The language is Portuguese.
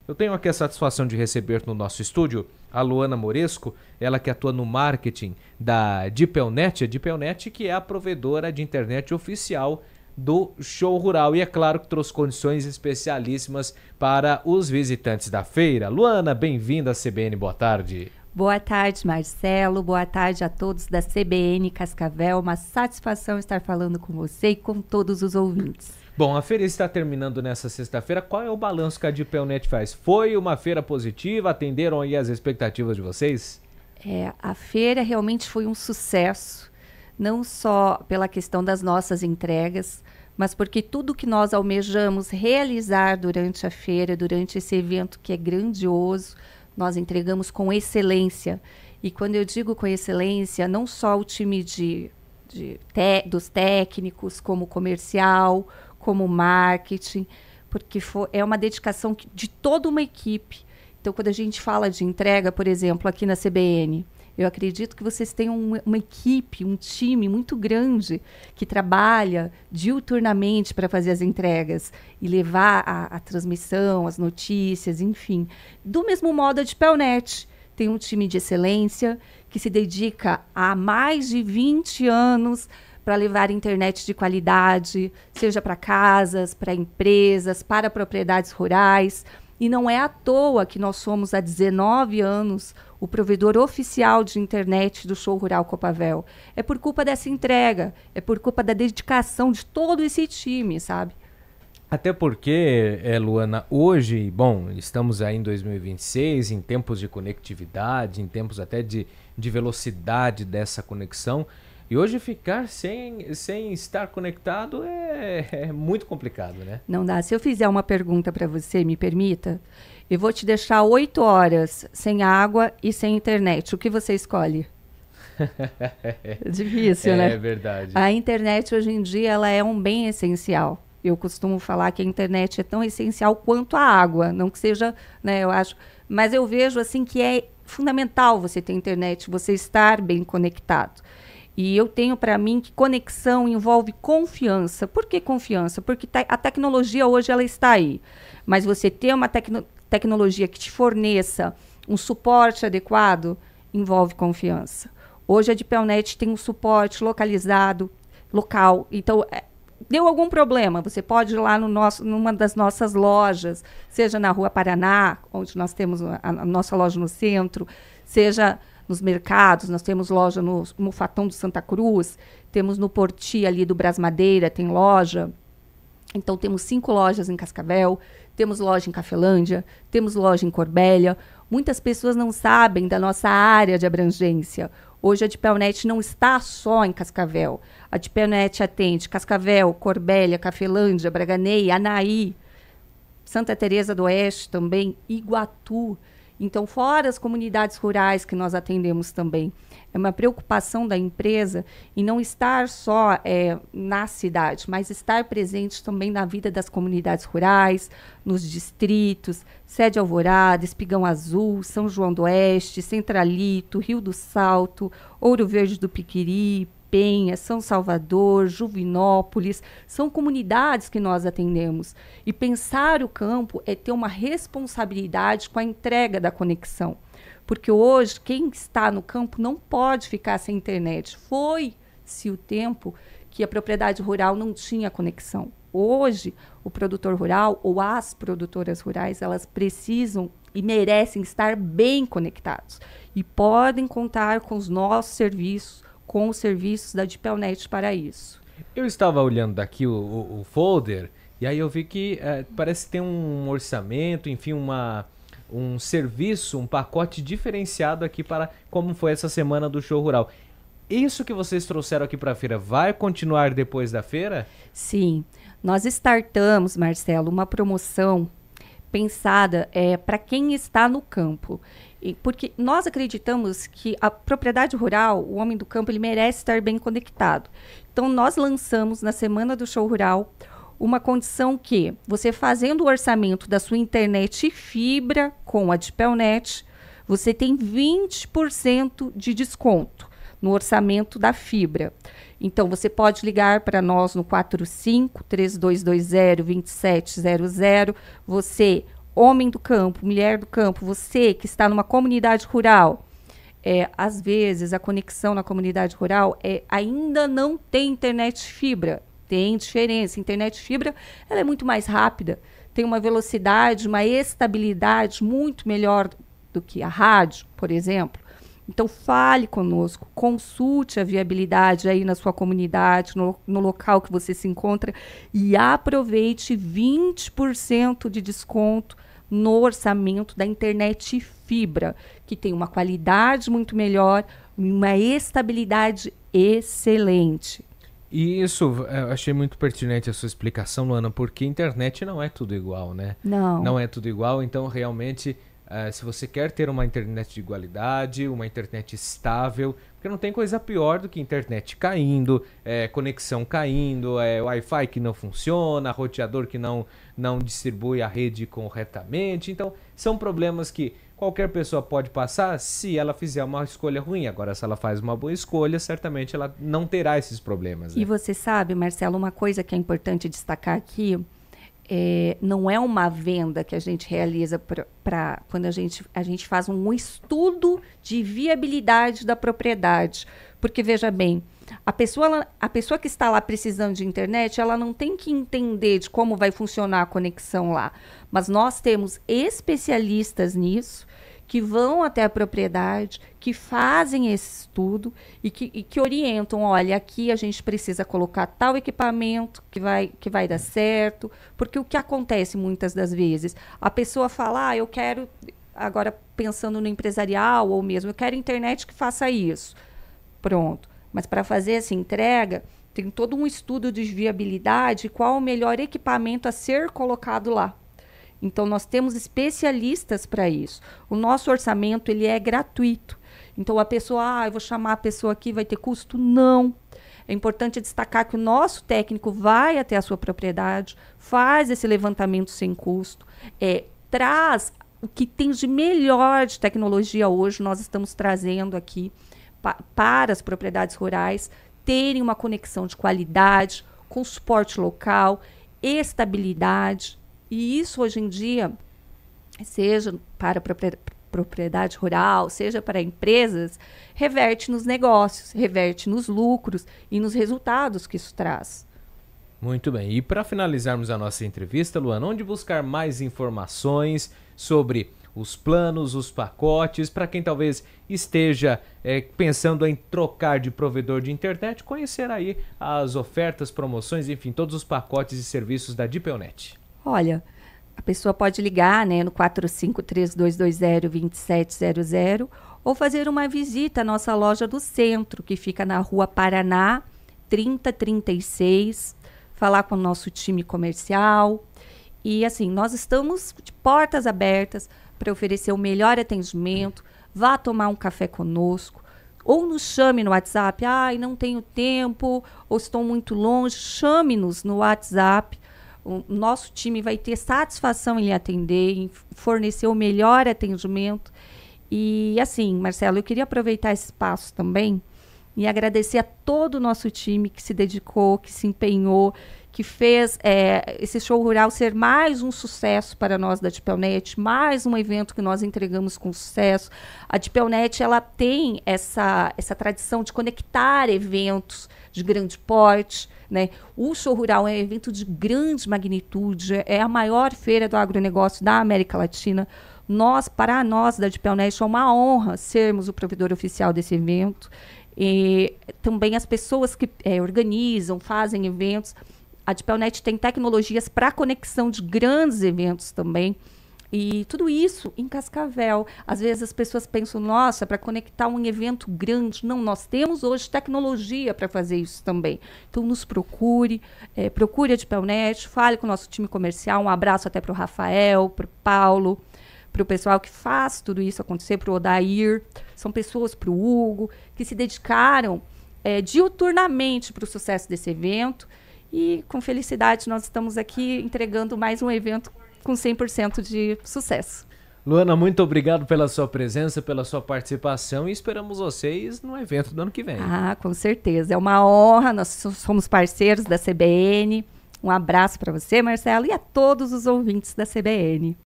Eu tenho aqui a satisfação de receber no nosso estúdio a Luana Moresco, ela que atua no marketing da Dipelnet, a Dipelnet que é a provedora de internet oficial do Show Rural e é claro que trouxe condições especialíssimas para os visitantes da feira. Luana, bem-vinda à CBN, boa tarde. Boa tarde, Marcelo. Boa tarde a todos da CBN Cascavel. Uma satisfação estar falando com você e com todos os ouvintes. Bom, a feira está terminando nessa sexta-feira. Qual é o balanço que a Dipelnet faz? Foi uma feira positiva? Atenderam aí as expectativas de vocês? A feira realmente foi um sucesso, não só pela questão das nossas entregas, mas porque tudo que nós almejamos realizar durante a feira, durante esse evento que é grandioso, nós entregamos com excelência. E quando eu digo com excelência, não só o time dos técnicos, como comercial, como marketing, porque é uma dedicação de toda uma equipe. Então, quando a gente fala de entrega, por exemplo, aqui na CBN, eu acredito que vocês têm uma equipe, um time muito grande que trabalha diuturnamente para fazer as entregas e levar a transmissão, as notícias, enfim. Do mesmo modo, a Dipelnet tem um time de excelência que se dedica há mais de 20 anos para levar internet de qualidade, seja para casas, para empresas, para propriedades rurais. E não é à toa que nós somos há 19 anos o provedor oficial de internet do Show Rural Copavel. É por culpa dessa entrega, é por culpa da dedicação de todo esse time, sabe? Até porque, Luana, hoje, bom, estamos aí em 2026, em tempos de conectividade, em tempos até de velocidade dessa conexão. E hoje ficar sem estar conectado é muito complicado, né? Não dá. Se eu fizer uma pergunta para você, me permita, eu vou te deixar 8 horas sem água e sem internet. O que você escolhe? É difícil, né? É verdade. A internet hoje em dia ela é um bem essencial. Eu costumo falar que a internet é tão essencial quanto a água. Não que seja, né, eu acho. Mas eu vejo assim que é fundamental você ter internet, você estar bem conectado. E eu tenho para mim que conexão envolve confiança. Por que confiança? Porque a tecnologia hoje ela está aí. Mas você ter uma tecnologia que te forneça um suporte adequado envolve confiança. Hoje a Dipelnet tem um suporte localizado, local. Então, deu algum problema, você pode ir lá numa das nossas lojas, seja na Rua Paraná, onde nós temos a nossa loja no centro, seja nos mercados, nós temos loja no Mufatão do Santa Cruz, temos no Porti ali do Brasmadeira, tem loja. Então, temos 5 lojas em Cascavel, temos loja em Cafelândia, temos loja em Corbélia. Muitas pessoas não sabem da nossa área de abrangência. Hoje, a Dipelnet não está só em Cascavel. A Dipelnet atende Cascavel, Corbélia, Cafelândia, Braganeia, Anaí, Santa Teresa do Oeste também, Iguatu. Então, fora as comunidades rurais que nós atendemos também. É uma preocupação da empresa em não estar só na cidade, mas estar presente também na vida das comunidades rurais, nos distritos, Sede Alvorada, Espigão Azul, São João do Oeste, Centralito, Rio do Salto, Ouro Verde do Piquiri, Penha, São Salvador, Juvinópolis, são comunidades que nós atendemos. E pensar o campo é ter uma responsabilidade com a entrega da conexão. Porque hoje, quem está no campo não pode ficar sem internet. Foi-se o tempo que a propriedade rural não tinha conexão. Hoje, o produtor rural ou as produtoras rurais, elas precisam e merecem estar bem conectados. E podem contar com os nossos serviços, com os serviços da Dipelnet para isso. Eu estava olhando daqui o folder e aí eu vi que parece ter um orçamento, enfim, um serviço, um pacote diferenciado aqui para como foi essa semana do Show Rural. Isso que vocês trouxeram aqui para a feira vai continuar depois da feira? Sim, nós startamos, Marcelo, uma promoção pensada para quem está no campo. Porque nós acreditamos que a propriedade rural, o homem do campo, ele merece estar bem conectado. Então, nós lançamos na Semana do Show Rural uma condição que você fazendo o orçamento da sua internet e fibra com a Dipelnet, você tem 20% de desconto no orçamento da fibra. Então, você pode ligar para nós no 45-3220-2700. Você homem do campo, mulher do campo, você que está numa comunidade rural, às vezes a conexão na comunidade rural ainda não tem internet fibra. Tem diferença. Internet fibra ela é muito mais rápida, tem uma velocidade, uma estabilidade muito melhor do que a rádio, por exemplo. Então, fale conosco, consulte a viabilidade aí na sua comunidade, no local que você se encontra e aproveite 20% de desconto no orçamento da internet fibra, que tem uma qualidade muito melhor, uma estabilidade excelente. E isso, eu achei muito pertinente a sua explicação, Luana, porque internet não é tudo igual, né? Não. Não é tudo igual, então realmente, se você quer ter uma internet de igualdade, uma internet estável, porque não tem coisa pior do que internet caindo, conexão caindo, Wi-Fi que não funciona, roteador que não distribui a rede corretamente. Então, são problemas que qualquer pessoa pode passar se ela fizer uma escolha ruim. Agora, se ela faz uma boa escolha, certamente ela não terá esses problemas. Né? E você sabe, Marcelo, uma coisa que é importante destacar aqui, não é uma venda que a gente realiza para quando a gente faz um estudo de viabilidade da propriedade. Porque, veja bem, a pessoa que está lá precisando de internet, ela não tem que entender de como vai funcionar a conexão lá. Mas nós temos especialistas nisso, que vão até a propriedade, que fazem esse estudo e que orientam, olha, aqui a gente precisa colocar tal equipamento que vai dar certo, porque o que acontece muitas das vezes, a pessoa fala, eu quero, agora pensando no empresarial ou mesmo, eu quero internet que faça isso. Pronto. Mas para fazer essa entrega, tem todo um estudo de viabilidade, qual o melhor equipamento a ser colocado lá. Então, nós temos especialistas para isso. O nosso orçamento, ele é gratuito. Então, a pessoa, eu vou chamar a pessoa aqui, vai ter custo? Não. É importante destacar que o nosso técnico vai até a sua propriedade, faz esse levantamento sem custo, traz o que tem de melhor de tecnologia hoje, nós estamos trazendo aqui para as propriedades rurais terem uma conexão de qualidade, com suporte local, estabilidade. E isso, hoje em dia, seja para propriedade rural, seja para empresas, reverte nos negócios, reverte nos lucros e nos resultados que isso traz. Muito bem. E para finalizarmos a nossa entrevista, Luana, onde buscar mais informações sobre os planos, os pacotes, para quem talvez esteja pensando em trocar de provedor de internet, conhecer aí as ofertas, promoções, enfim, todos os pacotes e serviços da Dipelnet. Olha, a pessoa pode ligar, né, no 4532202700 ou fazer uma visita à nossa loja do centro, que fica na Rua Paraná, 3036, falar com o nosso time comercial. E assim, nós estamos de portas abertas para oferecer o melhor atendimento. Vá tomar um café conosco, ou nos chame no WhatsApp. Não tenho tempo, ou estou muito longe. Chame-nos no WhatsApp. O nosso time vai ter satisfação em lhe atender, em fornecer o melhor atendimento. E assim, Marcelo, eu queria aproveitar esse espaço também e agradecer a todo o nosso time que se dedicou, que se empenhou, que fez esse show rural ser mais um sucesso para nós da Dipelnet, mais um evento que nós entregamos com sucesso. A Dipelnet, ela tem essa tradição de conectar eventos de grande porte, né? O show rural é um evento de grande magnitude, é a maior feira do agronegócio da América Latina. Para nós da Dipelnet, é uma honra sermos o provedor oficial desse evento. E também as pessoas que organizam, fazem eventos. A Dipelnet tem tecnologias para conexão de grandes eventos também. E tudo isso em Cascavel. Às vezes as pessoas pensam, nossa, para conectar um evento grande. Não, nós temos hoje tecnologia para fazer isso também. Então nos procure a Dipelnet, fale com o nosso time comercial. Um abraço até para o Rafael, para o Paulo, para o pessoal que faz tudo isso acontecer, para o Odair. São pessoas, para o Hugo, que se dedicaram diuturnamente para o sucesso desse evento. E com felicidade nós estamos aqui entregando mais um evento com 100% de sucesso. Luana, muito obrigado pela sua presença, pela sua participação e esperamos vocês no evento do ano que vem. Com certeza. É uma honra, nós somos parceiros da CBN. Um abraço para você, Marcelo, e a todos os ouvintes da CBN.